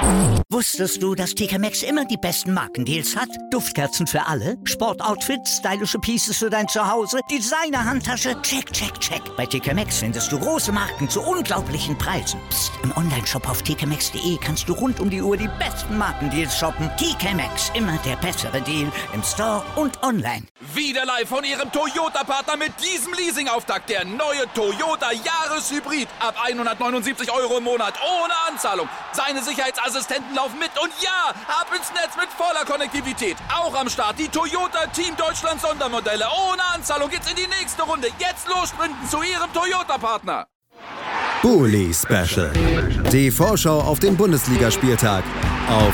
Wusstest du, dass TK Maxx immer die besten Markendeals hat? Duftkerzen für alle, Sportoutfits, stylische Pieces für dein Zuhause, Designer-Handtasche, check, check, check. Bei TK Maxx findest du große Marken zu unglaublichen Preisen. Psst. Im Onlineshop auf tkmaxx.de kannst du rund um die Uhr die besten Markendeals shoppen. TK Maxx, immer der bessere Deal im Store und online. Wieder live von Ihrem Toyota-Partner mit diesem Leasing-Auftakt. Der neue Toyota Jahreshybrid. Ab 179 € im Monat. Ohne Anzahlung. Seine Sicherheitsassistenten laufen mit. Und ja, ab ins Netz mit voller Konnektivität. Auch am Start die Toyota Team Deutschland Sondermodelle. Ohne Anzahlung geht's in die nächste Runde. Jetzt los sprinten zu Ihrem Toyota-Partner. Bully Special. Die Vorschau auf den Bundesligaspieltag auf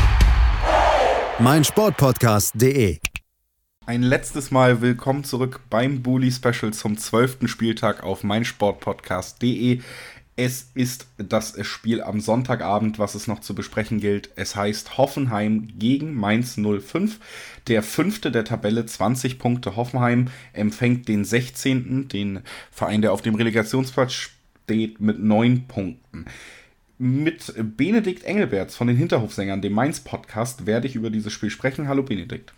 meinsportpodcast.de. Ein letztes Mal willkommen zurück beim Bully Special zum 12. Spieltag auf meinsportpodcast.de. Es ist das Spiel am Sonntagabend, was es noch zu besprechen gilt. Es heißt Hoffenheim gegen Mainz 05. Der 5. der Tabelle, 20 Punkte. Hoffenheim empfängt den 16., den Verein, der auf dem Relegationsplatz steht, mit 9 Punkten. Mit Benedikt Engelberts von den Hinterhofsängern, dem Mainz-Podcast, werde ich über dieses Spiel sprechen. Hallo Benedikt.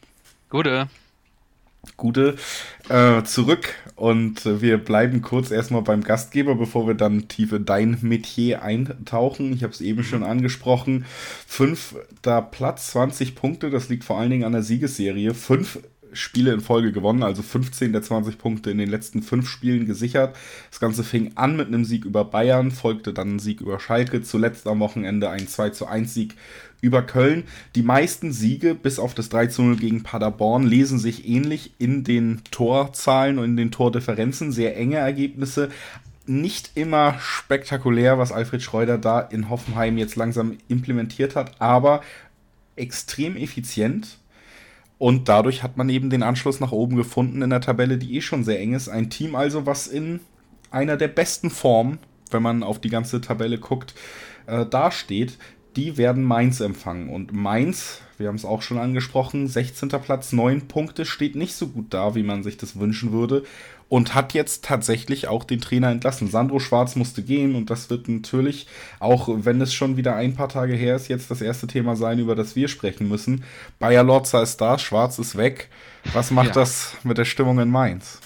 Gute zurück, und wir bleiben kurz erstmal beim Gastgeber, bevor wir dann tief in dein Metier eintauchen. Ich habe es eben schon angesprochen. 5. Platz, 20 Punkte, das liegt vor allen Dingen an der Siegesserie. 5 Spiele in Folge gewonnen, also 15 der 20 Punkte in den letzten 5 Spielen gesichert. Das Ganze fing an mit einem Sieg über Bayern, folgte dann ein Sieg über Schalke, zuletzt am Wochenende ein 2:1 Sieg über Köln. Die meisten Siege, bis auf das 3:0 gegen Paderborn, lesen sich ähnlich in den Torzahlen und in den Tordifferenzen. Sehr enge Ergebnisse. Nicht immer spektakulär, was Alfred Schreuder da in Hoffenheim jetzt langsam implementiert hat, aber extrem effizient. Und dadurch hat man eben den Anschluss nach oben gefunden in der Tabelle, die schon sehr eng ist. Ein Team also, was in einer der besten Formen, wenn man auf die ganze Tabelle guckt, dasteht. Die werden Mainz empfangen. Und Mainz, wir haben es auch schon angesprochen, 16. Platz, 9 Punkte, steht nicht so gut da, wie man sich das wünschen würde. Und hat jetzt tatsächlich auch den Trainer entlassen. Sandro Schwarz musste gehen, und das wird natürlich, auch wenn es schon wieder ein paar Tage her ist, jetzt das erste Thema sein, über das wir sprechen müssen. Bayer Lorza ist da, Schwarz ist weg. Was macht das mit der Stimmung in Mainz?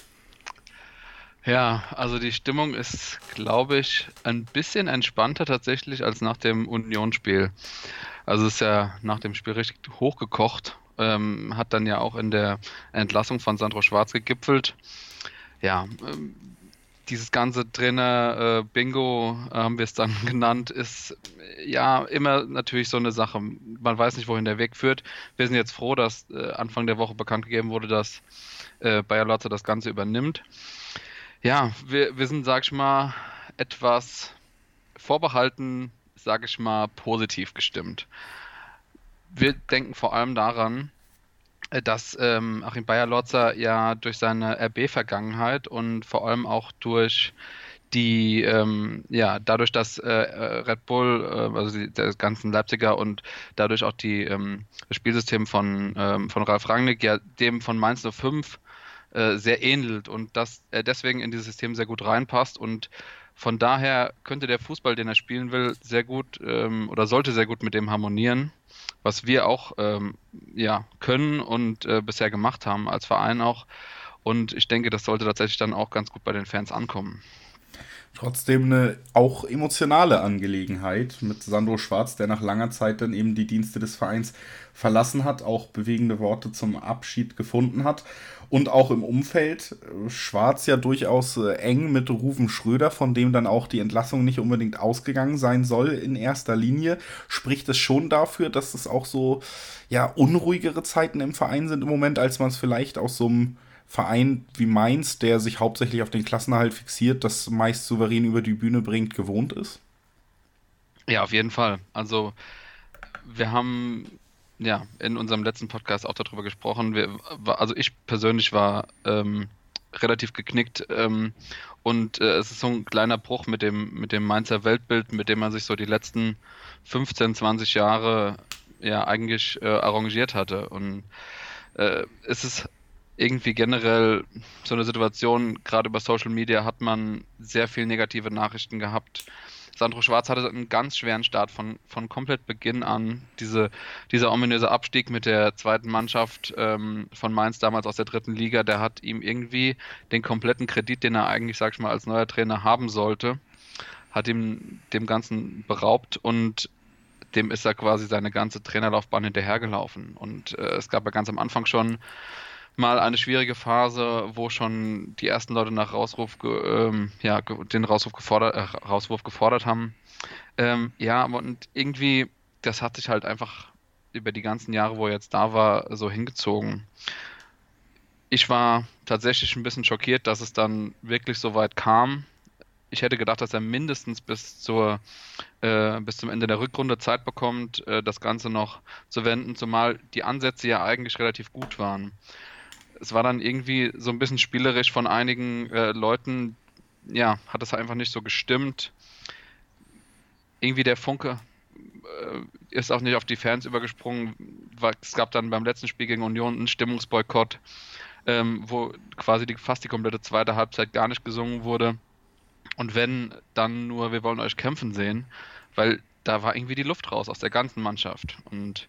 Ja, also die Stimmung ist, glaube ich, ein bisschen entspannter tatsächlich als nach dem Union-Spiel. Also es ist ja nach dem Spiel richtig hochgekocht, hat dann ja auch in der Entlassung von Sandro Schwarz gegipfelt. Ja, dieses ganze Trainer-Bingo, haben wir es dann genannt, ist ja immer natürlich so eine Sache. Man weiß nicht, wohin der Weg führt. Wir sind jetzt froh, dass Anfang der Woche bekannt gegeben wurde, dass Bayer Lorza das Ganze übernimmt. Ja, wir sind, sag ich mal, etwas vorbehalten, sag ich mal, positiv gestimmt. Wir denken vor allem daran, dass Achim Bayer Lorza ja durch seine RB-Vergangenheit und vor allem auch durch die, dadurch, dass Red Bull, also der ganzen Leipziger, und dadurch auch das Spielsystem von Ralf Rangnick, ja dem von Mainz 05 sehr ähnelt, und dass er deswegen in dieses System sehr gut reinpasst, und von daher könnte der Fußball, den er spielen will, sehr gut oder sollte sehr gut mit dem harmonieren, was wir auch können und bisher gemacht haben als Verein auch, und ich denke, das sollte tatsächlich dann auch ganz gut bei den Fans ankommen. Trotzdem eine auch emotionale Angelegenheit mit Sandro Schwarz, der nach langer Zeit dann eben die Dienste des Vereins verlassen hat, auch bewegende Worte zum Abschied gefunden hat. Und auch im Umfeld Schwarz ja durchaus eng mit Ruven Schröder, von dem dann auch die Entlassung nicht unbedingt ausgegangen sein soll in erster Linie. Spricht es schon dafür, dass es auch so unruhigere Zeiten im Verein sind im Moment, als man es vielleicht aus so einem Verein wie Mainz, der sich hauptsächlich auf den Klassenerhalt fixiert, das meist souverän über die Bühne bringt, gewohnt ist? Ja, auf jeden Fall. Also wir haben in unserem letzten Podcast auch darüber gesprochen. Also ich persönlich war relativ geknickt, und es ist so ein kleiner Bruch mit dem Mainzer Weltbild, mit dem man sich so die letzten 15, 20 Jahre eigentlich arrangiert hatte. Und es ist irgendwie generell so eine Situation, gerade über Social Media hat man sehr viel negative Nachrichten gehabt, Sandro Schwarz hatte einen ganz schweren Start von komplett Beginn an. Dieser ominöse Abstieg mit der zweiten Mannschaft von Mainz damals aus der 3. Liga, der hat ihm irgendwie den kompletten Kredit, den er eigentlich, sag ich mal, als neuer Trainer haben sollte, hat ihm dem Ganzen beraubt und dem ist er quasi seine ganze Trainerlaufbahn hinterhergelaufen. Und es gab ja ganz am Anfang schon mal eine schwierige Phase, wo schon die ersten Leute nach den Rauswurf gefordert haben. Und irgendwie, das hat sich halt einfach über die ganzen Jahre, wo er jetzt da war, so hingezogen. Ich war tatsächlich ein bisschen schockiert, dass es dann wirklich so weit kam. Ich hätte gedacht, dass er mindestens bis zum Ende der Rückrunde Zeit bekommt, das Ganze noch zu wenden, zumal die Ansätze ja eigentlich relativ gut waren. Es war dann irgendwie so ein bisschen spielerisch von einigen Leuten, hat es einfach nicht so gestimmt. Irgendwie der Funke ist auch nicht auf die Fans übergesprungen, weil es gab dann beim letzten Spiel gegen Union einen Stimmungsboykott, wo quasi fast die komplette zweite Halbzeit gar nicht gesungen wurde. Und wenn, dann nur, wir wollen euch kämpfen sehen, weil da war irgendwie die Luft raus aus der ganzen Mannschaft. Und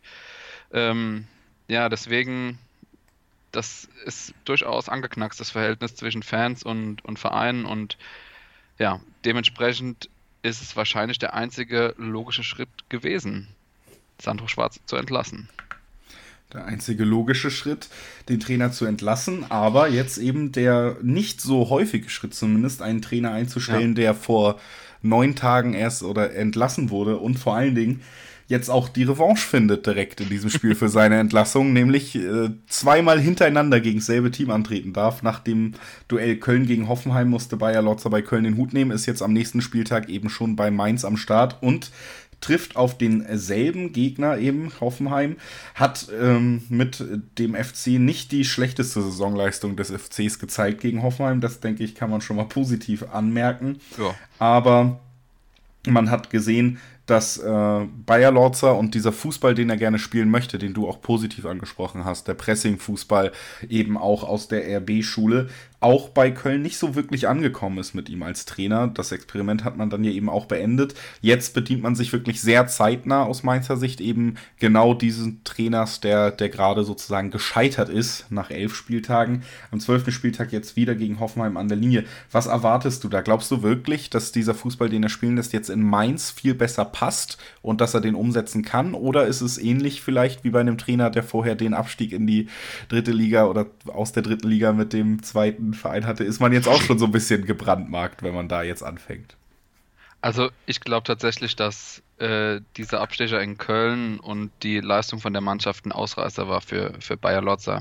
deswegen, das ist durchaus angeknackst, das Verhältnis zwischen Fans und Vereinen. Und ja, dementsprechend ist es wahrscheinlich der einzige logische Schritt gewesen, Sandro Schwarz zu entlassen. Der einzige logische Schritt, den Trainer zu entlassen, aber jetzt eben der nicht so häufige Schritt zumindest, einen Trainer einzustellen, der vor 9 Tagen erst oder entlassen wurde und vor allen Dingen jetzt auch die Revanche findet direkt in diesem Spiel für seine Entlassung, nämlich 2-mal hintereinander gegen dasselbe Team antreten darf. Nach dem Duell Köln gegen Hoffenheim musste Bayer Lorzer bei Köln den Hut nehmen, ist jetzt am nächsten Spieltag eben schon bei Mainz am Start und trifft auf denselben Gegner eben, Hoffenheim, hat mit dem FC nicht die schlechteste Saisonleistung des FCs gezeigt gegen Hoffenheim. Das, denke ich, kann man schon mal positiv anmerken. Ja. Aber man hat gesehen, dass Bayer Lorzer und dieser Fußball, den er gerne spielen möchte, den du auch positiv angesprochen hast, der Pressing-Fußball eben auch aus der RB-Schule, auch bei Köln nicht so wirklich angekommen ist mit ihm als Trainer. Das Experiment hat man dann ja eben auch beendet. Jetzt bedient man sich wirklich sehr zeitnah aus Mainzer Sicht eben genau diesen Trainers, der gerade sozusagen gescheitert ist nach 11 Spieltagen. Am 12. Spieltag jetzt wieder gegen Hoffenheim an der Linie. Was erwartest du da? Glaubst du wirklich, dass dieser Fußball, den er spielen lässt, jetzt in Mainz viel besser passt und dass er den umsetzen kann? Oder ist es ähnlich vielleicht wie bei einem Trainer, der vorher den Abstieg in die 3. Liga oder aus der 3. Liga mit dem zweiten Verein hatte, ist man jetzt auch schon so ein bisschen gebrandmarkt, wenn man da jetzt anfängt? Also ich glaube tatsächlich, dass dieser Abstecher in Köln und die Leistung von der Mannschaft ein Ausreißer war für Bayer Lorzer.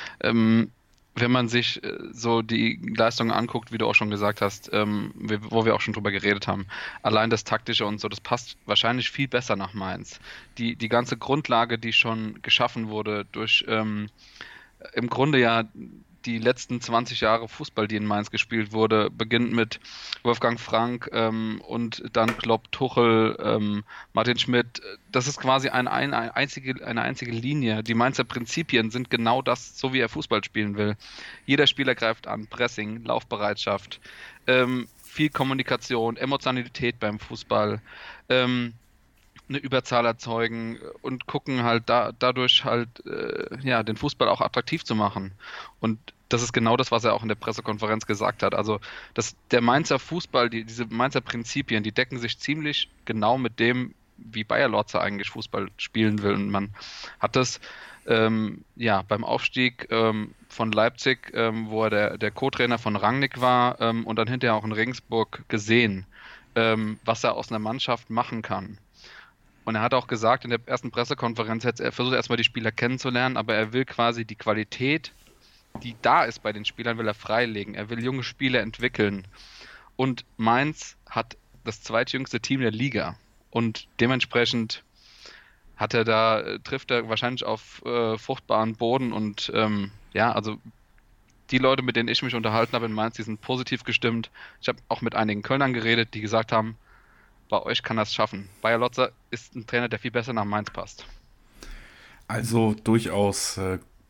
Wenn man sich so die Leistungen anguckt, wie du auch schon gesagt hast, wo wir auch schon drüber geredet haben, allein das Taktische und so, das passt wahrscheinlich viel besser nach Mainz. Die ganze Grundlage, die schon geschaffen wurde durch im Grunde ja die letzten 20 Jahre Fußball, die in Mainz gespielt wurde, beginnt mit Wolfgang Frank und dann Klopp, Tuchel, Martin Schmidt. Das ist quasi eine einzige Linie. Die Mainzer Prinzipien sind genau das, so wie er Fußball spielen will. Jeder Spieler greift an, Pressing, Laufbereitschaft, viel Kommunikation, Emotionalität beim Fußball, eine Überzahl erzeugen und gucken halt dadurch halt den Fußball auch attraktiv zu machen. Und das ist genau das, was er auch in der Pressekonferenz gesagt hat. Also der Mainzer Fußball, diese Mainzer Prinzipien, die decken sich ziemlich genau mit dem, wie Bayer Lorzer eigentlich Fußball spielen will. Und man hat das beim Aufstieg von Leipzig, wo er der Co-Trainer von Rangnick war und dann hinterher auch in Regensburg gesehen, was er aus einer Mannschaft machen kann. Und er hat auch gesagt in der ersten Pressekonferenz, er versucht erstmal die Spieler kennenzulernen, aber er will quasi die Qualität, die da ist bei den Spielern, will er freilegen. Er will junge Spieler entwickeln. Und Mainz hat das zweitjüngste Team der Liga. Und dementsprechend trifft er wahrscheinlich auf fruchtbaren Boden. Und also die Leute, mit denen ich mich unterhalten habe in Mainz, die sind positiv gestimmt. Ich habe auch mit einigen Kölnern geredet, die gesagt haben, bei euch kann das schaffen. Bayer Lorzer ist ein Trainer, der viel besser nach Mainz passt. Also durchaus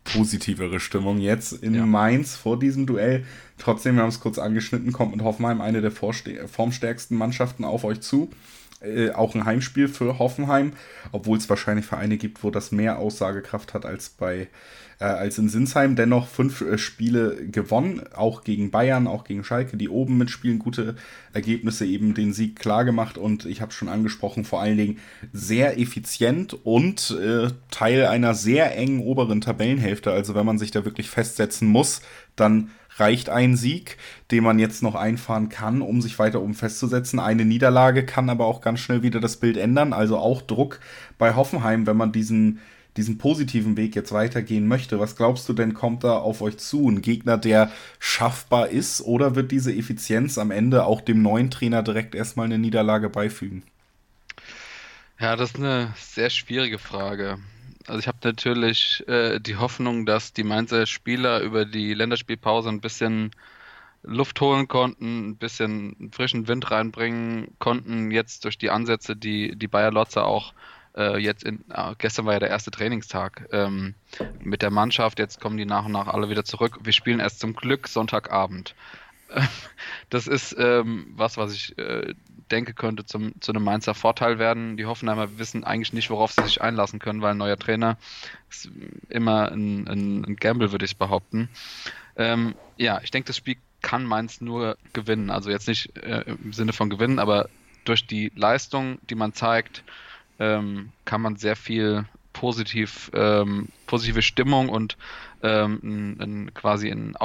positivere Stimmung jetzt in Mainz vor diesem Duell. Trotzdem, wir haben es kurz angeschnitten, kommt mit Hoffenheim eine der formstärksten Mannschaften auf euch zu. Auch ein Heimspiel für Hoffenheim, obwohl es wahrscheinlich Vereine gibt, wo das mehr Aussagekraft hat als in Sinsheim. Dennoch 5 Spiele gewonnen, auch gegen Bayern, auch gegen Schalke, die oben mitspielen, gute Ergebnisse, eben den Sieg klar gemacht und ich habe schon angesprochen, vor allen Dingen sehr effizient und Teil einer sehr engen oberen Tabellenhälfte. Also wenn man sich da wirklich festsetzen muss, dann reicht ein Sieg, den man jetzt noch einfahren kann, um sich weiter oben festzusetzen. Eine Niederlage kann aber auch ganz schnell wieder das Bild ändern. Also auch Druck bei Hoffenheim, wenn man diesen positiven Weg jetzt weitergehen möchte. Was glaubst du denn, kommt da auf euch zu? Ein Gegner, der schaffbar ist, oder wird diese Effizienz am Ende auch dem neuen Trainer direkt erstmal eine Niederlage beifügen? Ja, das ist eine sehr schwierige Frage. Also ich habe natürlich die Hoffnung, dass die Mainzer Spieler über die Länderspielpause ein bisschen Luft holen konnten, ein bisschen frischen Wind reinbringen konnten, jetzt durch die Ansätze, die Bayer Lotzer auch gestern war ja der erste Trainingstag mit der Mannschaft, jetzt kommen die nach und nach alle wieder zurück. Wir spielen erst zum Glück Sonntagabend. Das ist was ich denke, könnte zu einem Mainzer Vorteil werden. Die Hoffenheimer wissen eigentlich nicht, worauf sie sich einlassen können, weil ein neuer Trainer ist immer ein Gamble, würde ich behaupten. Ich denke, das Spiel kann Mainz nur gewinnen. Also jetzt nicht im Sinne von gewinnen, aber durch die Leistung, die man zeigt, kann man sehr viel positive Stimmung und quasi ein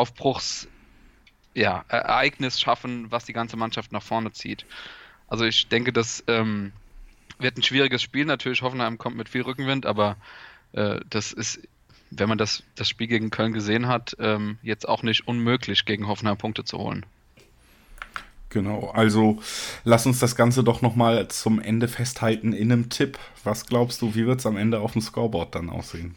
Ereignis schaffen, was die ganze Mannschaft nach vorne zieht. Also ich denke, das wird ein schwieriges Spiel. Natürlich, Hoffenheim kommt mit viel Rückenwind, aber das ist, wenn man das Spiel gegen Köln gesehen hat, jetzt auch nicht unmöglich, gegen Hoffenheim Punkte zu holen. Genau, also lass uns das Ganze doch nochmal zum Ende festhalten in einem Tipp. Was glaubst du, wie wird es am Ende auf dem Scoreboard dann aussehen?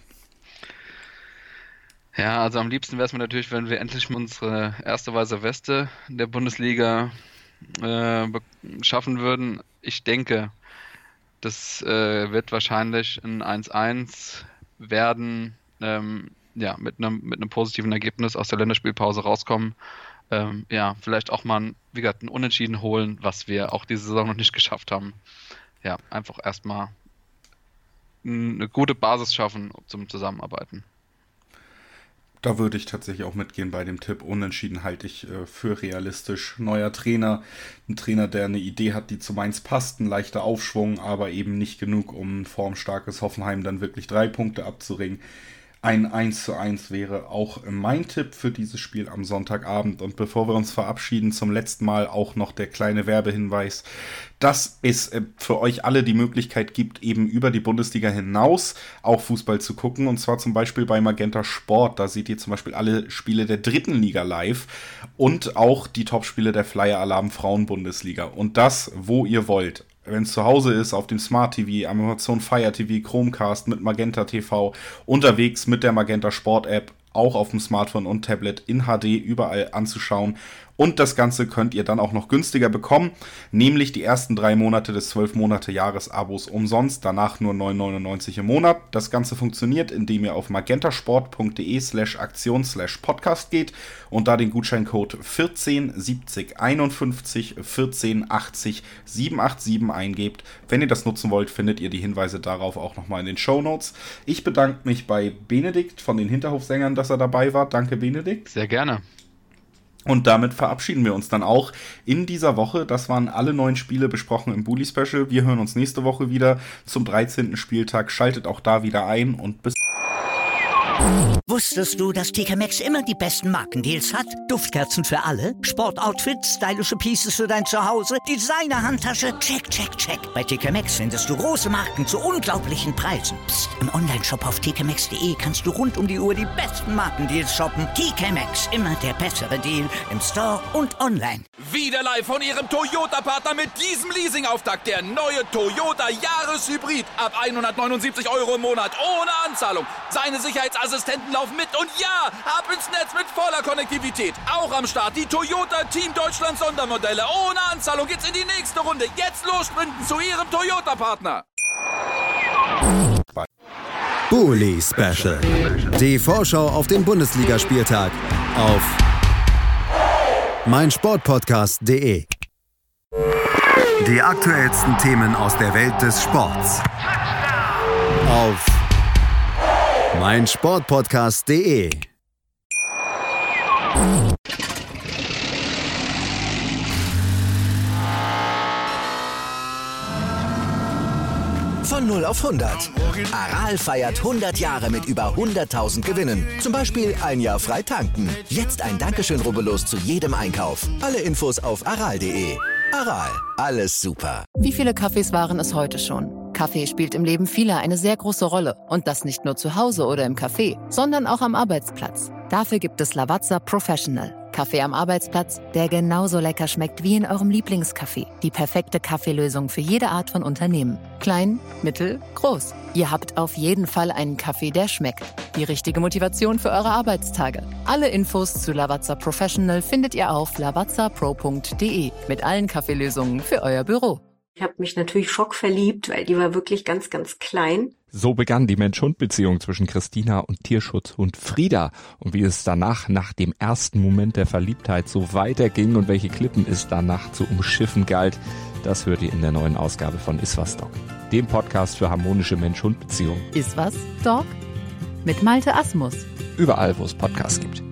Ja, also am liebsten wäre es mir natürlich, wenn wir endlich unsere erste weiße Weste in der Bundesliga schaffen würden. Ich denke, das wird wahrscheinlich ein 1-1 werden, mit einem positiven Ergebnis aus der Länderspielpause rauskommen. Vielleicht auch mal wie gesagt, ein Unentschieden holen, was wir auch diese Saison noch nicht geschafft haben. Ja, einfach erstmal eine gute Basis schaffen zum Zusammenarbeiten. Da würde ich tatsächlich auch mitgehen bei dem Tipp. Unentschieden halte ich für realistisch. Neuer Trainer, ein Trainer, der eine Idee hat, die zu Mainz passt, ein leichter Aufschwung, aber eben nicht genug, um ein formstarkes Hoffenheim dann wirklich 3 Punkte abzuringen. Ein 1:1 wäre auch mein Tipp für dieses Spiel am Sonntagabend. Und bevor wir uns verabschieden, zum letzten Mal auch noch der kleine Werbehinweis, dass es für euch alle die Möglichkeit gibt, eben über die Bundesliga hinaus auch Fußball zu gucken. Und zwar zum Beispiel bei Magenta Sport. Da seht ihr zum Beispiel alle Spiele der 3. Liga live und auch die Topspiele der Flyer Alarm Frauen-Bundesliga. Und das, wo ihr wollt. Wenn es zu Hause ist, auf dem Smart TV, Amazon Fire TV, Chromecast mit Magenta TV, unterwegs mit der Magenta Sport App, auch auf dem Smartphone und Tablet in HD überall anzuschauen. Und das Ganze könnt ihr dann auch noch günstiger bekommen, nämlich die ersten 3 Monate des 12-Monate-Jahresabos umsonst, danach nur 9,99 im Monat. Das Ganze funktioniert, indem ihr auf magentasport.de/aktion/podcast geht und da den Gutscheincode 147051 1480 787 eingebt. Wenn ihr das nutzen wollt, findet ihr die Hinweise darauf auch nochmal in den Shownotes. Ich bedanke mich bei Benedikt von den Hinterhofsängern, dass er dabei war. Danke, Benedikt. Sehr gerne. Und damit verabschieden wir uns dann auch in dieser Woche. Das waren alle 9 Spiele besprochen im Bully Special. Wir hören uns nächste Woche wieder zum 13. Spieltag. Schaltet auch da wieder ein und bis... Wusstest du, dass TK Maxx immer die besten Markendeals hat? Duftkerzen für alle, Sportoutfits, stylische Pieces für dein Zuhause, Designer-Handtasche, check, check, check. Bei TK Maxx findest du große Marken zu unglaublichen Preisen. Psst. Im Onlineshop auf tkmaxx.de kannst du rund um die Uhr die besten Markendeals shoppen. TK Maxx, immer der bessere Deal im Store und online. Wieder live von ihrem Toyota-Partner mit diesem Leasing-Auftakt. Der neue Toyota Jahreshybrid. Ab 179 € im Monat. Ohne Anzahlung. Seine Sicherheitsassistenten laufen mit. Und ja, ab ins Netz mit voller Konnektivität. Auch am Start die Toyota Team Deutschland Sondermodelle. Ohne Anzahlung geht's in die nächste Runde. Jetzt los sprinten zu ihrem Toyota-Partner. Bully Special. Die Vorschau auf den Bundesligaspieltag auf meinsportpodcast.de. Die aktuellsten Themen aus der Welt des Sports auf meinsportpodcast.de. Von 0 auf 100. Aral feiert 100 Jahre mit über 100.000 Gewinnen. Zum Beispiel ein Jahr frei tanken. Jetzt ein Dankeschön, rubbellos zu jedem Einkauf. Alle Infos auf aral.de. Aral, alles super. Wie viele Kaffees waren es heute schon? Kaffee spielt im Leben vieler eine sehr große Rolle. Und das nicht nur zu Hause oder im Café, sondern auch am Arbeitsplatz. Dafür gibt es Lavazza Professional. Kaffee am Arbeitsplatz, der genauso lecker schmeckt wie in eurem Lieblingscafé. Die perfekte Kaffeelösung für jede Art von Unternehmen. Klein, mittel, groß. Ihr habt auf jeden Fall einen Kaffee, der schmeckt. Die richtige Motivation für eure Arbeitstage. Alle Infos zu Lavazza Professional findet ihr auf lavazzapro.de mit allen Kaffeelösungen für euer Büro. Ich habe mich natürlich schockverliebt, weil die war wirklich ganz, ganz klein. So begann die Mensch-Hund-Beziehung zwischen Christina und Tierschutzhund Frieda. Und wie es danach, nach dem ersten Moment der Verliebtheit, so weiterging und welche Klippen es danach zu umschiffen galt, das hört ihr in der neuen Ausgabe von Iswas Dog, dem Podcast für harmonische Mensch-Hund-Beziehungen. Iswas Dog? Mit Malte Asmus. Überall, wo es Podcasts gibt.